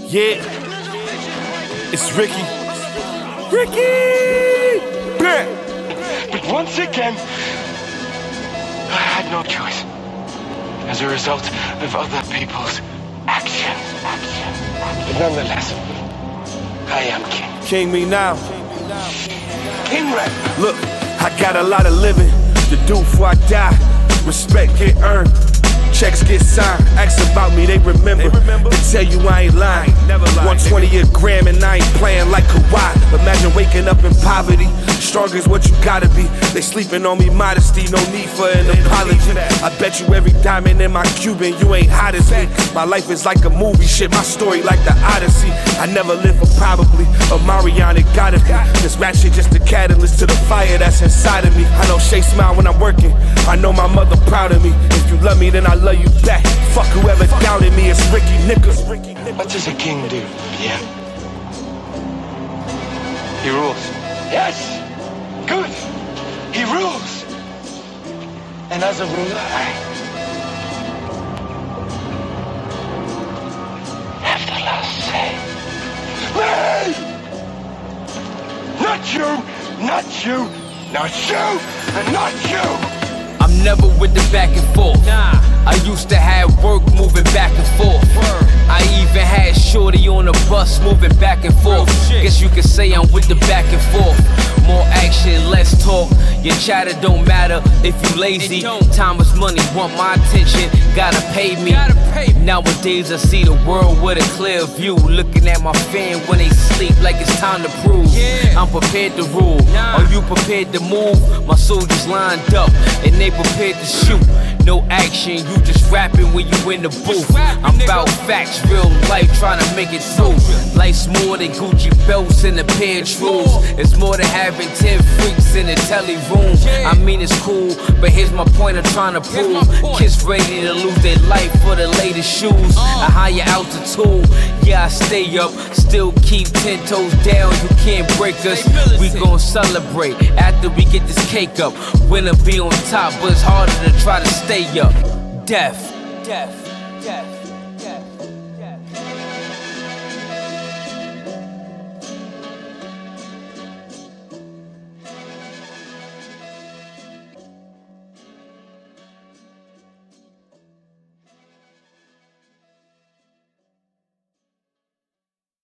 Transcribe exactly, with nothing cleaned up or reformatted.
Yeah, it's Ricky. Ricky! Blah. But once again, I had no choice. As a result of other people's actions. But nonetheless, I am king. King me now. King Rap. Look, I got a lot of living to do before I die. Respect get earned. Checks get signed, ask about me, they remember. They remember. They tell you I ain't lying. Never lie. one twenty a gram and I ain't playing like Kawhi. Imagine waking up in poverty. Strong is what you gotta be. They sleeping on me, modesty, no need for an apology. I bet you every diamond in my Cuban, you ain't hot as me. My life is like a movie, shit, my story like the Odyssey. I never live for probably, or Marion, it gotta be. This rap shit just a catalyst to the fire that's inside of me. I know Shay smile when I'm working. I know my mother proud of me. If you love me, then I love you back. Fuck whoever doubted me, it's Ricky Nigga. What does a king do, yeah? He rules. Yes! Good! He rules! And as a ruler, I have the last say. Me! Not you! Not you! Not you! And not you! I'm never with the back and forth. Nah. I used to have work moving back and forth. Word. I even had shorty on the bus moving back and forth. Guess you could say I'm with the back and forth. More action, less talk. Your chatter don't matter if you lazy. Time is money, want my attention, gotta pay me. Gotta pay me. Nowadays I see the world with a clear view. Looking at my fan when they sleep like it's time to prove. Yeah. I'm prepared to rule. Nah. Are you prepared to move? My soldiers lined up and they prepared to shoot. No action, you just rapping when you in the booth. I'm about facts, real life, trying to make it through. Life's more than Gucci belts and a pair of shoes. It's more than having ten freaks in the telly room. I mean it's cool, but here's my point I'm trying to prove. Kids ready to lose their life for the latest shoes. A higher altitude, yeah I stay up. Still keep ten toes down, you can't break us. We gon' celebrate after we get this cake up. Winner be on top, but it's harder to try to stay up. Death, death, death.